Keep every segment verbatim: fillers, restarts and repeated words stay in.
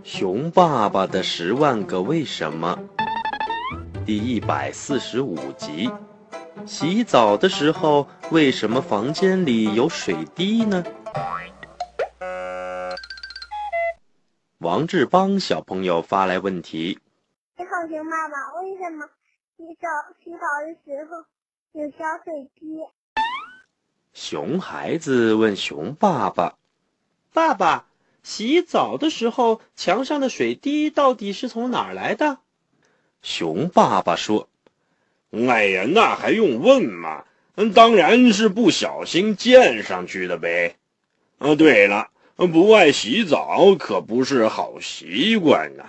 熊爸爸的十万个为什么第一百四十五集。洗澡的时候为什么房间里有水滴呢？王志邦小朋友发来问题： 你好，熊爸爸，为什么洗澡洗澡的时候有小水滴？ 熊孩子问熊爸爸：爸爸，洗澡的时候墙上的水滴到底是从哪儿来的？熊爸爸说： 哎呀，那还用问吗？当然是不小心溅上去的呗。啊，对了，不爱洗澡可不是好习惯啊。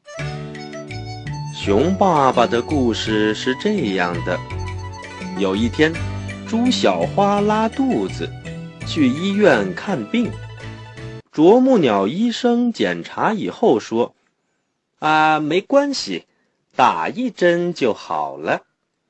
熊爸爸的故事是这样的：有一天，朱小花拉肚子，去医院看病。啄木鸟医生检查以后说：啊，没关系，打一针就好了。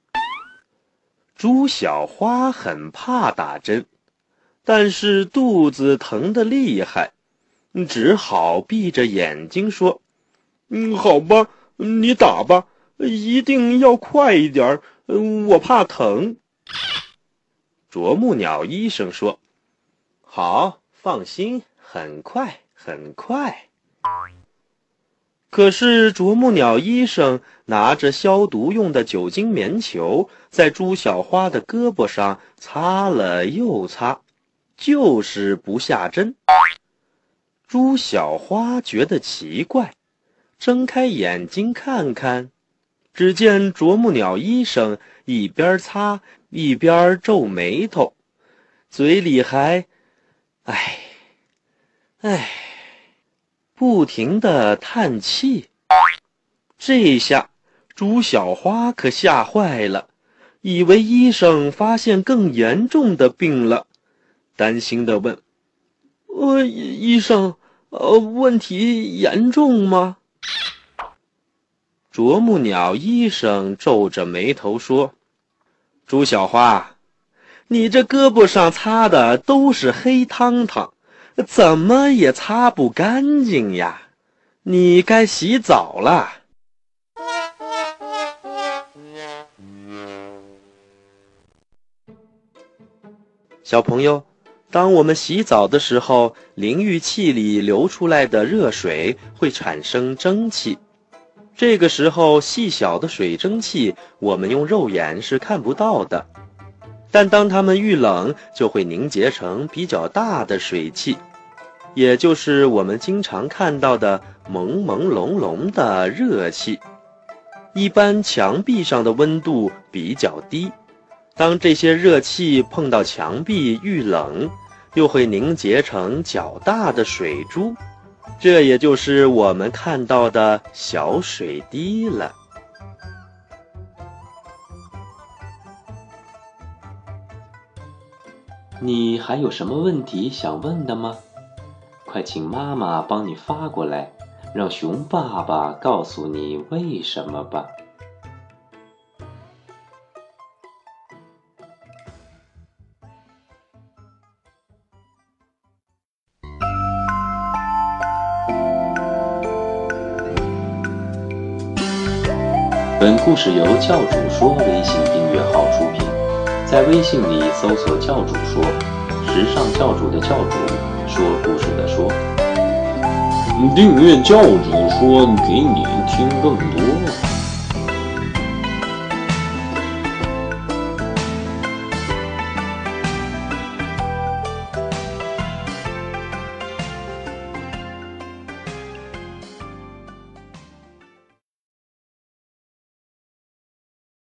朱小花很怕打针，但是肚子疼得厉害，只好闭着眼睛说： 嗯，好吧，你打吧，一定要快一点，我怕疼。 啄木鸟医生说：好，放心，很快很快。可是啄木鸟医生拿着消毒用的酒精棉球，在朱小花的胳膊上擦了又擦，就是不下针。朱小花觉得奇怪，睁开眼睛看看，只见啄木鸟医生一边擦一边皱眉头，嘴里还唉唉不停地叹气。这下朱小花可吓坏了，以为医生发现更严重的病了，担心地问：呃，医生，呃，问题严重吗？啄木鸟医生皱着眉头说：朱小花，你这胳膊上擦的都是黑汤汤，怎么也擦不干净呀，你该洗澡了。小朋友，当我们洗澡的时候，淋浴器里流出来的热水会产生蒸汽，这个时候细小的水蒸气我们用肉眼是看不到的，但当它们遇冷就会凝结成比较大的水汽，也就是我们经常看到的朦朦胧胧的热气。一般墙壁上的温度比较低，当这些热气碰到墙壁遇冷，又会凝结成较大的水珠，这也就是我们看到的小水滴了。你还有什么问题想问的吗？快请妈妈帮你发过来，让熊爸爸告诉你为什么吧。本故事由教主说微信订阅号出品，在微信里搜索教主说，时尚教主的教主，说故事的说。 订阅教主说，给你听更多。